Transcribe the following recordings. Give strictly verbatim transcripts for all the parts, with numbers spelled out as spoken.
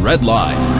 Red Line.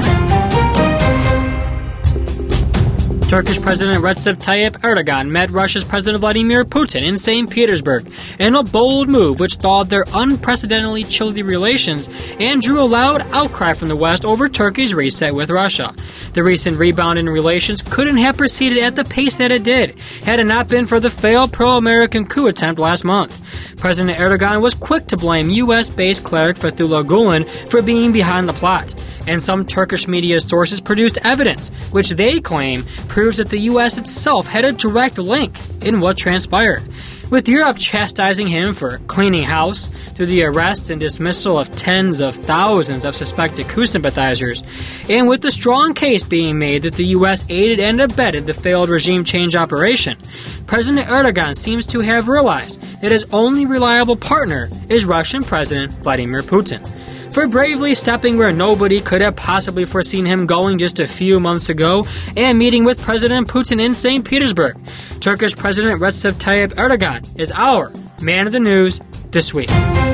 Turkish President Recep Tayyip Erdogan met Russia's President Vladimir Putin in Saint Petersburg in a bold move which thawed their unprecedentedly chilly relations and drew a loud outcry from the West over Turkey's reset with Russia. The recent rebound in relations couldn't have proceeded at the pace that it did, had it not been for the failed pro-American coup attempt last month. President Erdogan was quick to blame U S-based cleric Fethullah Gulen for being behind the plot, and some Turkish media sources produced evidence, which they claim proves that the U S itself had a direct link in what transpired. With Europe chastising him for cleaning house through the arrest and dismissal of tens of thousands of suspected coup sympathizers, and with the strong case being made that the U S aided and abetted the failed regime change operation, President Erdogan seems to have realized that his only reliable partner is Russian President Vladimir Putin. For bravely stepping where nobody could have possibly foreseen him going just a few months ago and meeting with President Putin in Saint Petersburg, Turkish President Recep Tayyip Erdogan is our man of the news this week.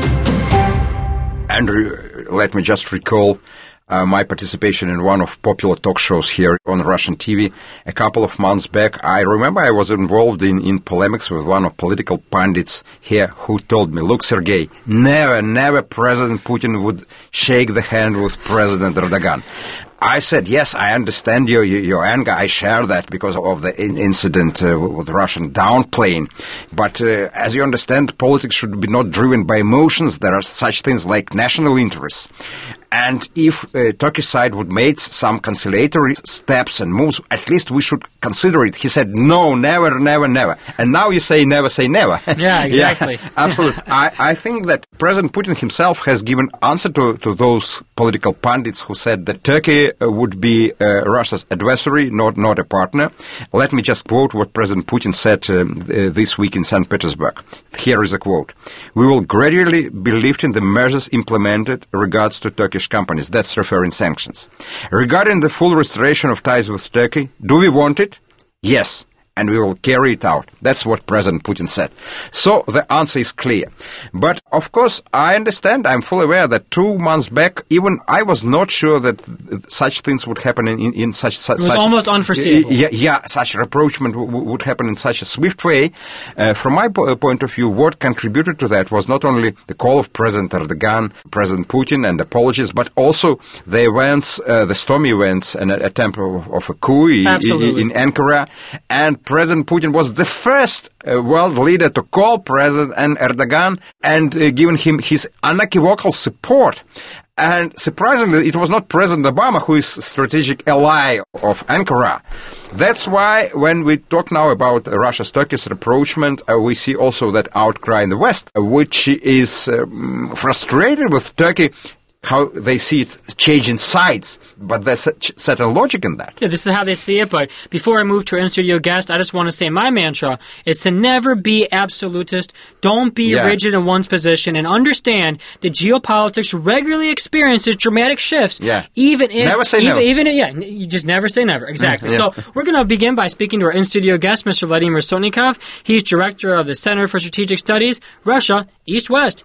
Andrew, let me just recall Uh, my participation in one of popular talk shows here on Russian T V a couple of months back. I remember I was involved in, in polemics with one of political pundits here who told me, look, Sergei, never, never President Putin would shake the hand with President Erdogan. I said, yes, I understand your, your, your anger. I share that because of the in- incident uh, with Russian downplaying. But uh, as you understand, politics should be not driven by emotions. There are such things like national interests. And if uh, Turkish side would make some conciliatory steps and moves, at least we should consider it. He said, no, never, never, never. And now you say never say never. Yeah, exactly. Yeah, absolutely. I, I think that President Putin himself has given answer to, to those political pundits who said that Turkey uh, would be uh, Russia's adversary, not, not a partner. Let me just quote what President Putin said um, th- this week in Saint Petersburg. Here is a quote. We will gradually be lifting the measures implemented regards to Turkish companies. That's referring sanctions. Regarding the full restoration of ties with Turkey, do we want it? Yes. And we will carry it out. That's what President Putin said. So the answer is clear. But, of course, I understand, I'm fully aware that two months back, even I was not sure that such things would happen in, in, in such... such it was such, almost unforeseeable. Yeah, yeah, such rapprochement w- w- would happen in such a swift way. Uh, from my po- point of view, what contributed to that was not only the call of President Erdogan, President Putin, and apologies, but also the events, uh, the stormy events, and an attempt of, of a coup in, in Ankara, and President Putin was the first uh, world leader to call President Erdogan and uh, given him his unequivocal support. And surprisingly, it was not President Obama who is a strategic ally of Ankara. That's why when we talk now about Russia's Turkish rapprochement, uh, we see also that outcry in the West, uh, which is um, frustrated with Turkey, how they see it changing sides, but there's a certain logic in that. Yeah, this is how they see it, but before I move to our in-studio guest, I just want to say my mantra is to never be absolutist. Don't be yeah. rigid in one's position, and understand that geopolitics regularly experiences dramatic shifts. Yeah. Even if... Never say even, never. Even, yeah, you just never say never. Exactly. Yeah. So we're going to begin by speaking to our in-studio guest, Mister Vladimir Sotnikov. He's director of the Center for Strategic Studies, Russia, East-West.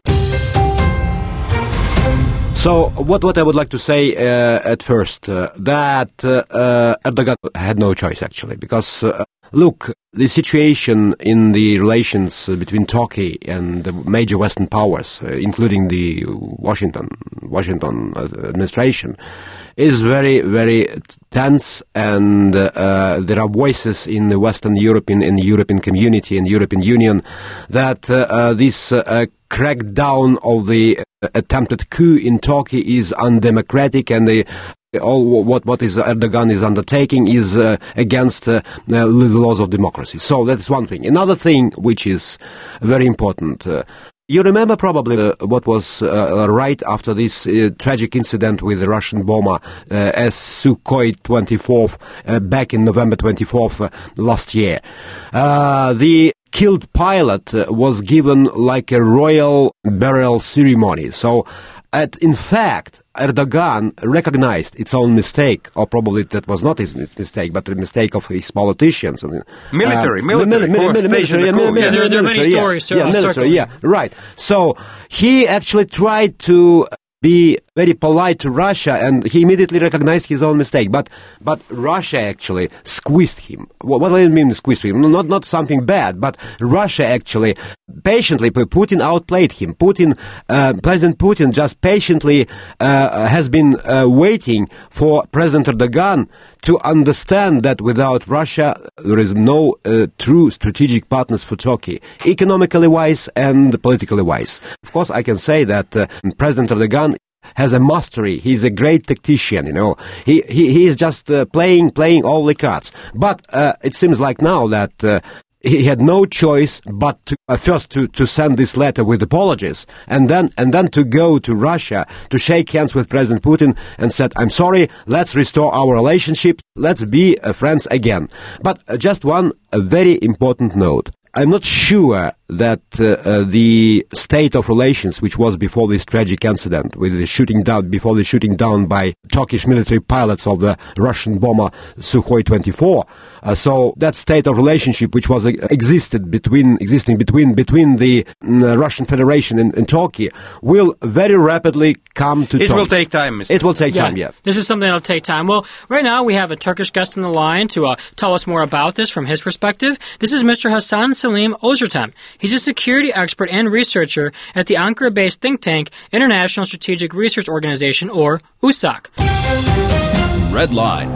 So what what I would like to say uh, at first, uh, that uh, uh, Erdogan had no choice, actually, because, uh, look, the situation in the relations between Turkey and the major Western powers, uh, including the Washington Washington administration, is very, very tense, and uh, uh, there are voices in the Western European, in the European community and European Union that uh, uh, this uh, crackdown of the attempted coup in Turkey is undemocratic, and the all what what is Erdogan is undertaking is uh, against uh, the laws of democracy. So that's one thing. Another thing which is very important. Uh, You remember probably uh, what was uh, right after this uh, tragic incident with the Russian bomber uh, S Sukhoi twenty-four uh, back in November twenty-fourth uh, last year. Uh, the killed pilot uh, was given like a royal burial ceremony. So, at, in fact, Erdogan recognized its own mistake, or probably that was not his mistake, but the mistake of his politicians. Military, uh, military, mil- mil- mil- military, yeah, mil- yeah, there, there are many stories. Yeah, yeah, military, yeah, right. So he actually tried to be very polite to Russia, and he immediately recognized his own mistake. But but Russia actually squeezed him. What, what do I mean squeezed him? Not not something bad, but Russia actually patiently, Putin outplayed him. Putin, uh, President Putin just patiently uh, has been uh, waiting for President Erdogan to understand that without Russia there is no uh, true strategic partners for Turkey, economically wise and politically wise. Of course, I can say that uh, President Erdogan has a mastery. He's a great tactician, you know. He he, he is just uh, playing playing all the cards. But uh, it seems like now that uh, he had no choice but to, uh, first to, to send this letter with apologies, and then and then to go to Russia to shake hands with President Putin and said, "I'm sorry, let's restore our relationship, let's be uh, friends again." But uh, just one a very important note. I'm not sure that uh, uh, the state of relations, which was before this tragic incident, with the shooting down, before the shooting down by Turkish military pilots of the Russian bomber Sukhoi twenty-four, uh, so that state of relationship which was uh, existed between existing between between the uh, Russian Federation and, and Turkey will very rapidly come to. It terms. will take time, Mister It will take yeah, time. Yeah, this is something that'll take time. Well, right now we have a Turkish guest on the line to uh, tell us more about this from his perspective. This is Mister Hasan Selim Ozertem. He's a security expert and researcher at the Ankara-based think tank International Strategic Research Organization, or U S A C. Red Line.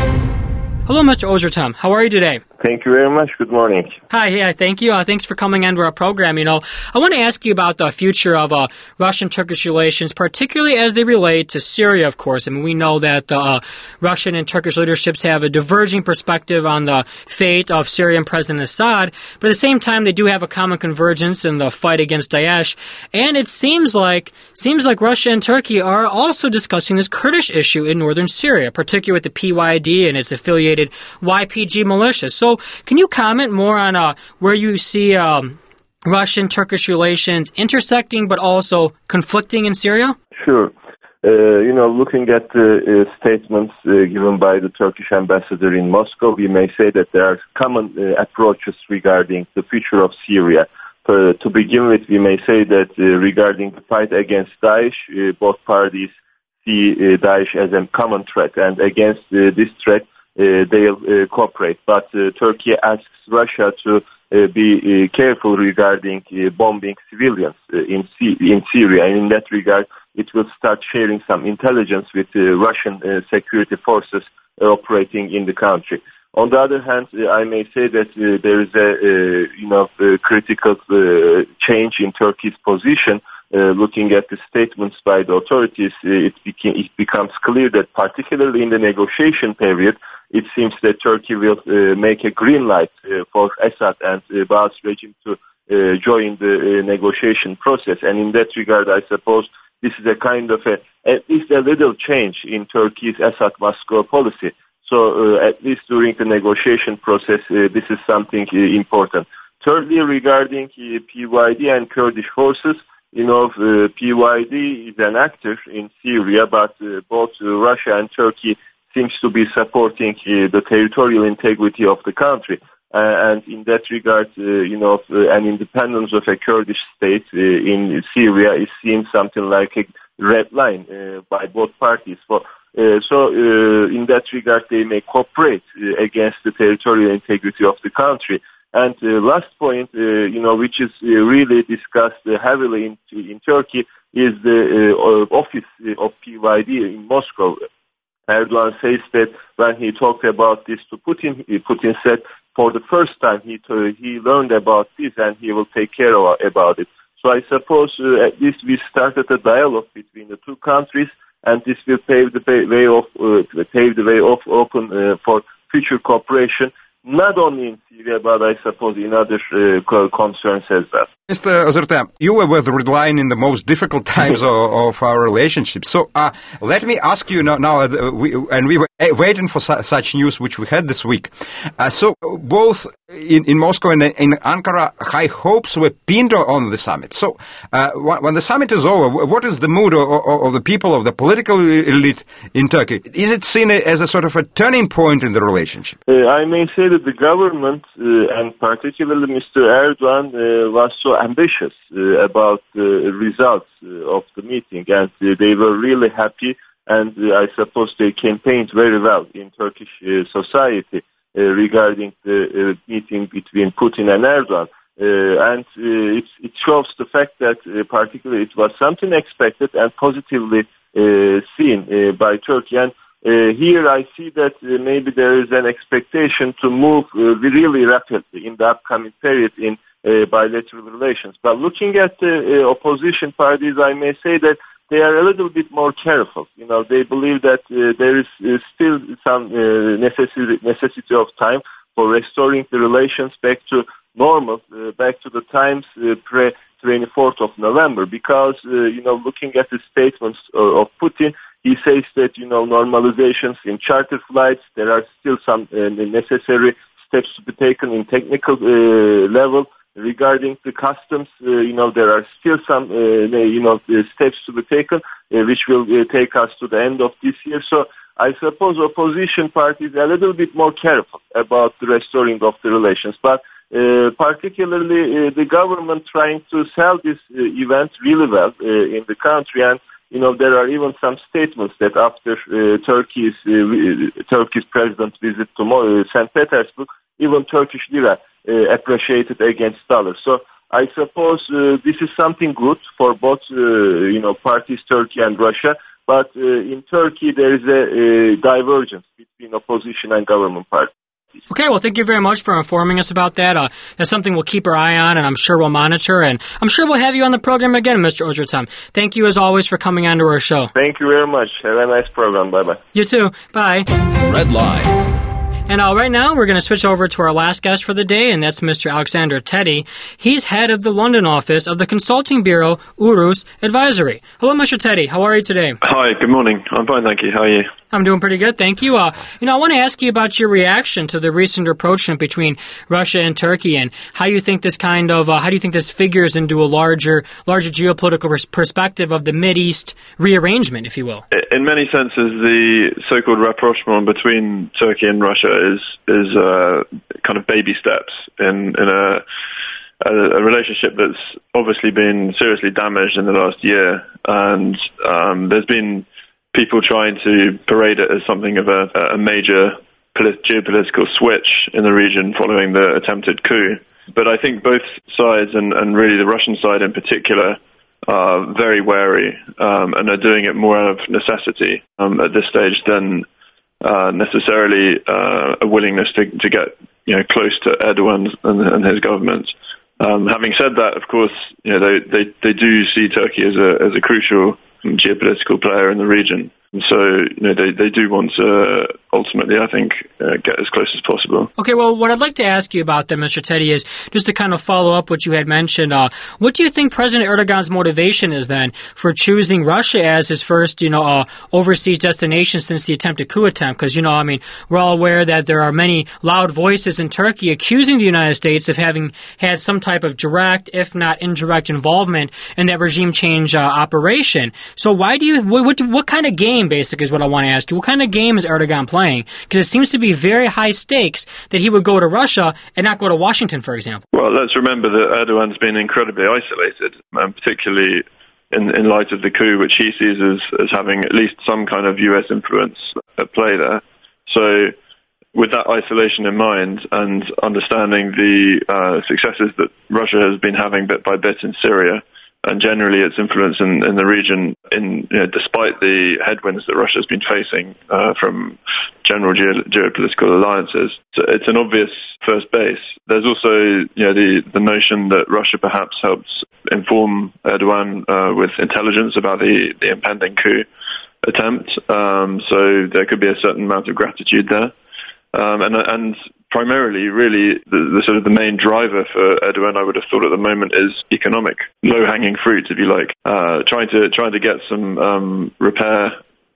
Hello, Mister Ozertem. How are you today? Thank you very much. Good morning. Hi, yeah, thank you. Uh, thanks for coming into our program. You know, I want to ask you about the future of uh, Russian-Turkish relations, particularly as they relate to Syria, of course. I mean, we know that the uh, Russian and Turkish leaderships have a diverging perspective on the fate of Syrian President Assad, but at the same time, they do have a common convergence in the fight against Daesh. And it seems like seems like Russia and Turkey are also discussing this Kurdish issue in northern Syria, particularly with the P Y D and its affiliated Y P G militia. So, can you comment more on uh, where you see um, Russian-Turkish relations intersecting but also conflicting in Syria? Sure. Uh, you know, looking at the uh, statements uh, given by the Turkish ambassador in Moscow, we may say that there are common uh, approaches regarding the future of Syria. Uh, to begin with, we may say that uh, regarding the fight against Daesh, uh, both parties see uh, Daesh as a common threat, and against uh, this threat, Uh, they'll uh, cooperate. But uh, Turkey asks Russia to uh, be uh, careful regarding uh, bombing civilians uh, in, C- in Syria. And in that regard, it will start sharing some intelligence with uh, Russian uh, security forces uh, operating in the country. On the other hand, uh, I may say that uh, there is a uh, you know uh, critical uh, change in Turkey's position. Uh, looking at the statements by the authorities, uh, it, beca- it becomes clear that particularly in the negotiation period, it seems that Turkey will uh, make a green light uh, for Assad and uh, Baas regime to uh, join the uh, negotiation process. And in that regard, I suppose this is a kind of a, at least a little change in Turkey's Assad-Moscow policy. So uh, at least during the negotiation process, uh, this is something uh, important. Thirdly, regarding uh, P Y D and Kurdish forces, you know, uh, P Y D is an actor in Syria, but uh, both uh, Russia and Turkey seems to be supporting uh, the territorial integrity of the country. Uh, and in that regard, uh, you know, uh, an independence of a Kurdish state uh, in Syria is seen something like a red line uh, by both parties. For, uh, so uh, in that regard, they may cooperate uh, against the territorial integrity of the country. And uh, last point, uh, you know, which is uh, really discussed uh, heavily in, in Turkey, is the uh, office of P Y D in Moscow. Erdogan says that when he talked about this to Putin, Putin said for the first time he t- he learned about this and he will take care of, about it. So I suppose uh, at least we started a dialogue between the two countries, and this will pave the way of uh, pave the way of open uh, for future cooperation. Not only in Syria, but I suppose in other uh, concerns as well. Mister Ozertem, you were with Red Line in the most difficult times of, of our relationship. So uh, let me ask you now, now uh, we, and we were waiting for su- such news which we had this week. Uh, so both In, in Moscow and in Ankara, high hopes were pinned on the summit. So, uh, when the summit is over, what is the mood of, of the people, of the political elite in Turkey? Is it seen as a sort of a turning point in the relationship? Uh, I may say that the government, uh, and particularly Mister Erdogan, uh, was so ambitious uh, about the results uh, of the meeting, and uh, they were really happy, and uh, I suppose they campaigned very well in Turkish uh, society. Uh, regarding the uh, meeting between Putin and Erdogan. Uh, and uh, it, it shows the fact that uh, particularly it was something expected and positively uh, seen uh, by Turkey. And uh, here I see that uh, maybe there is an expectation to move uh, really rapidly in the upcoming period in uh, bilateral relations. But looking at the uh, opposition parties, I may say that they are a little bit more careful. You know, they believe that uh, there is uh, still some uh, necessity, necessity of time for restoring the relations back to normal, uh, back to the times uh, pre twenty-fourth of November. Because, uh, you know, looking at the statements of, of Putin, he says that, you know, normalizations in charter flights, there are still some uh, necessary steps to be taken in technical uh, level. Regarding the customs, uh, you know, there are still some, uh, you know, steps to be taken, uh, which will uh, take us to the end of this year. So I suppose opposition parties are a little bit more careful about the restoring of the relations. But uh, particularly uh, the government trying to sell this uh, event really well uh, in the country. And, you know, there are even some statements that after uh, Turkey's, uh, Turkey's president visit to uh, Saint Petersburg, even Turkish lira uh, appreciated against dollars. So I suppose uh, this is something good for both, uh, you know, parties, Turkey and Russia. But uh, in Turkey, there is a, a divergence between opposition and government parties. Okay, well, thank you very much for informing us about that. Uh, that's something we'll keep our eye on, and I'm sure we'll monitor. And I'm sure we'll have you on the program again, Mister Ojurtan. Thank you, as always, for coming on to our show. Thank you very much. Have a nice program. Bye-bye. You too. Bye. Red Line. And uh, right now, we're going to switch over to our last guest for the day, and that's Mister Alexander Teddy. He's head of the London office of the consulting bureau Urus Advisory. Hello, Mister Teddy. How are you today? Hi, good morning. I'm fine, thank you. How are you? I'm doing pretty good, thank you. Uh, you know, I want to ask you about your reaction to the recent rapprochement between Russia and Turkey, and how you think this kind of, uh, how do you think this figures into a larger, larger geopolitical pers- perspective of the Mideast rearrangement, if you will? In many senses, the so-called rapprochement between Turkey and Russia is is uh, kind of baby steps in in a, a a relationship that's obviously been seriously damaged in the last year, and um, there's been people trying to parade it as something of a, a major polit- geopolitical switch in the region following the attempted coup. But I think both sides, and, and really the Russian side in particular, are very wary um, and are doing it more out of necessity um, at this stage than uh, necessarily uh, a willingness to, to get you know close to Erdogan and, and his government. Um, having said that, of course, you know they, they, they do see Turkey as a as a crucial geopolitical player in the region. And so, you know, they, they do want to ultimately, I think, uh, get as close as possible. Okay, well, what I'd like to ask you about then, Mister Teddy, is just to kind of follow up what you had mentioned. Uh, what do you think President Erdogan's motivation is then for choosing Russia as his first, you know, uh, overseas destination since the attempted coup attempt? Because, you know, I mean, we're all aware that there are many loud voices in Turkey accusing the United States of having had some type of direct, if not indirect, involvement in that regime change uh, operation. So why do you, what, what, what kind of game, basically, is what I want to ask you. What kind of game is Erdogan playing? Because it seems to be very high stakes that he would go to Russia and not go to Washington, for example. Well, let's remember that Erdogan's been incredibly isolated, and particularly in, in light of the coup, which he sees as, as having at least some kind of U S influence at play there. So with that isolation in mind and understanding the uh, successes that Russia has been having bit by bit in Syria, and generally its influence in, in the region, in you know, despite the headwinds that Russia has been facing uh, from general geo- geopolitical alliances, so it's an obvious first base. There's also you know the, the notion that Russia perhaps helped inform Erdogan uh, with intelligence about the, the impending coup attempt. Um, so there could be a certain amount of gratitude there. Um, and, and primarily, really, the, the sort of the main driver for Erdogan, I would have thought at the moment, is economic, low-hanging fruit, if you like. Uh, trying to trying to get some um, repair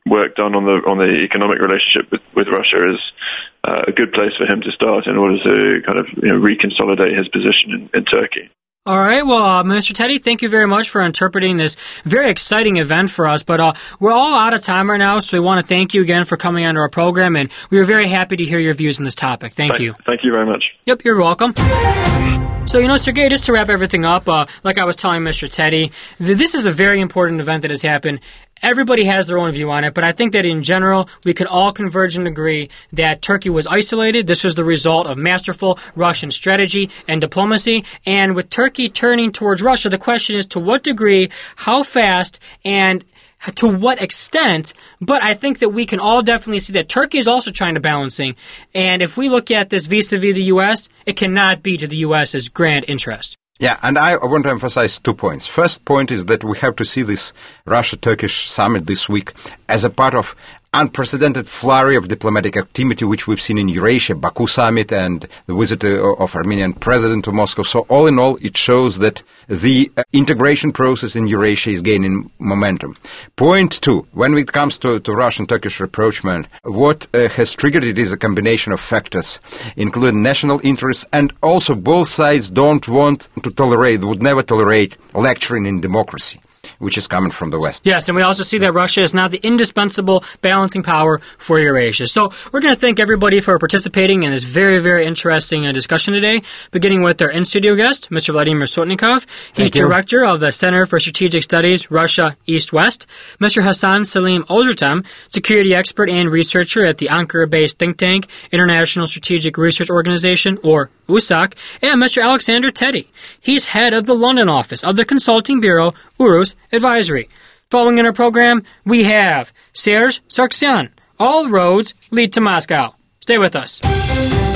work done on the on the economic relationship with, with Russia is uh, a good place for him to start in order to kind of you know reconsolidate his position in, in Turkey. All right. Well, uh, Minister Teddy, thank you very much for interpreting this very exciting event for us. But uh, we're all out of time right now, so we want to thank you again for coming onto our program, and we were very happy to hear your views on this topic. Thank, thank you. Thank you very much. Yep, you're welcome. So, you know, Sergey, just to wrap everything up, uh, like I was telling Mister Teddy, th- this is a very important event that has happened. Everybody has their own view on it, but I think that in general, we could all converge and agree that Turkey was isolated. This was the result of masterful Russian strategy and diplomacy. And with Turkey turning towards Russia, the question is to what degree, how fast, and to what extent, but I think that we can all definitely see that Turkey is also trying to balancing. And if we look at this vis-a-vis the U S, it cannot be to the US's grand interest. Yeah, and I want to emphasize two points. First point is that we have to see this Russia-Turkish summit this week as a part of unprecedented flurry of diplomatic activity which we've seen in Eurasia, Baku summit, and the visit of Armenian president to Moscow. So all in all, it shows that the integration process in Eurasia is gaining momentum. Point two, when it comes to, to Russian-Turkish rapprochement, what uh, has triggered it is a combination of factors, including national interests, and also both sides don't want to tolerate, would never tolerate lecturing in democracy, which is coming from the West. Yes, and we also see that Russia is now the indispensable balancing power for Eurasia. So we're going to thank everybody for participating in this very, very interesting uh, discussion today, beginning with our in-studio guest, Mister Vladimir Sotnikov. He's director of the Center for Strategic Studies, Russia East-West. Mister Hassan Salim Ozertem, security expert and researcher at the Ankara-based think tank, International Strategic Research Organization, or U S A C, and Mister Alexander Teddy. He's head of the London office of the consulting bureau Urus Advisory. Following in our program, we have Serge Sargsyan. All roads lead to Moscow. Stay with us.